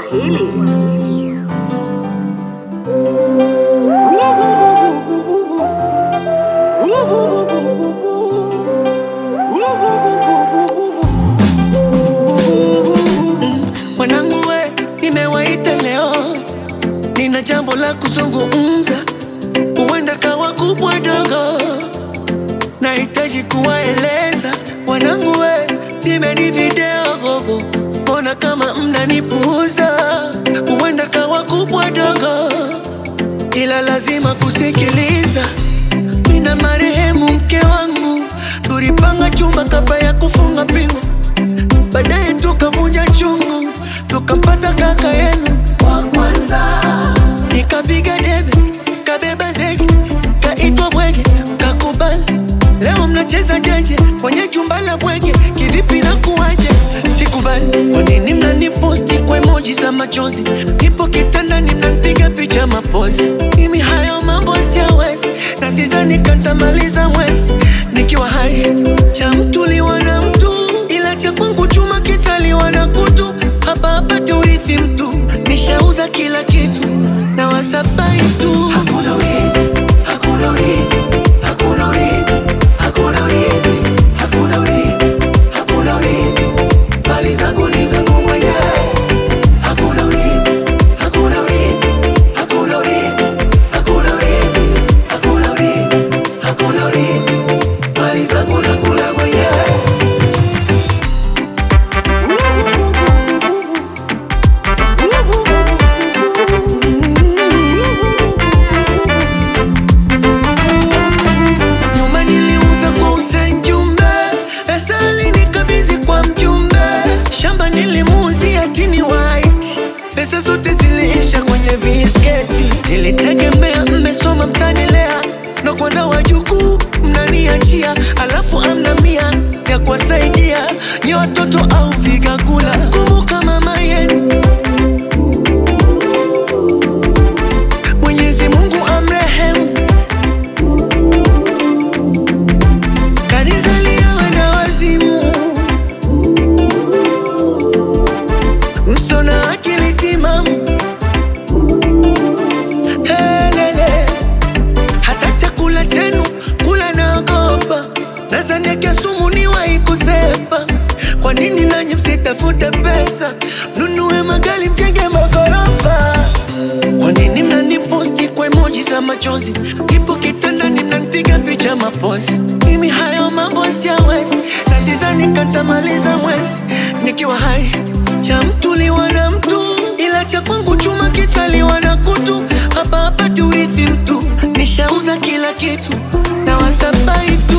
Swahili. Wanangu we, nimewaita leo, nina jambo la kuzungumza, huenda kawa kubwa dogo, nahitaji kuwaeleza. Wanangu we, timeni video gogo, mbona kama mnanipuuza? Huenda kawa kubwa dogo, ila lazima kusikiliza. Mina marehemu mke wangu, tulipanga chumba kabla ya kufunga pingu, baadaye tukavunja chungu, tukampata kaka yenu wa kwanza. Nikapiga debe, kabeba zege, kaitwa bwege, kakubali. Leo mnacheza jeje kwenye jumba la bwege, kivipi na kuwaje? Sikubali. Kwa nini mnaniposti kwa emoji za machozi? Nipo kitandani mnanipiga picha mapozi. Mimi hayo mambo siyawezi, na sidhani nitamaliza mwezi nikiwa hai. Cha mtu liwa na mtu, ila cha kwangu chuma kitaliwa na kutu. Hapa hapati urithi mtu, nishauza kila kitu na wasabai tu. Hakuna urithi, hakuna urithi, hakuna urithi, hakuna urithi, hakuna urithi, hakuna urithi. Mali zangu ni zangu mwenyewe. Hakuna urithi, hakuna urithi, hakuna urithi, hakuna urithi, hakuna urithi, hakuna urithi. Mali zangu nakula mwenyewe. Nyuma niliuza kwa Hussein Jumbe, pesa alinikabidhi kwa mjumbe. Shamba nilimuuzia Tini White, pesa zote ziliisha kwenye visketi. Nilitegemea mmesoma mtanilea, ndo kwanza wajukuu mnaniachia, alafu amna mia ya kuwasaidia nye watoto au vigakula. Kumbuka mama yenu, Mwenyezi Mungu amrehemu, kanizalia wenda wazimu, msona akili timamu. Helele, hata chakula chenu kula naogopa, nazaniake sumu niwahi kusepa. Kwa nini nanyi msitafute pesa, mnunue magari mjenge magorofa? Kwa nini mnaniposti kwa emoji za machozi? Nipo kitandani mnanipiga picha mapozi. Mimi hayo mambo siyawezi, na sidhani nitamaliza mwezi nikiwa hai. Cha mtu liwa na mtu, ila cha kwangu chuma kitaliwa na kutu. Hapa hapati urithi mtu, nishauza kila kitu na wasabai tu.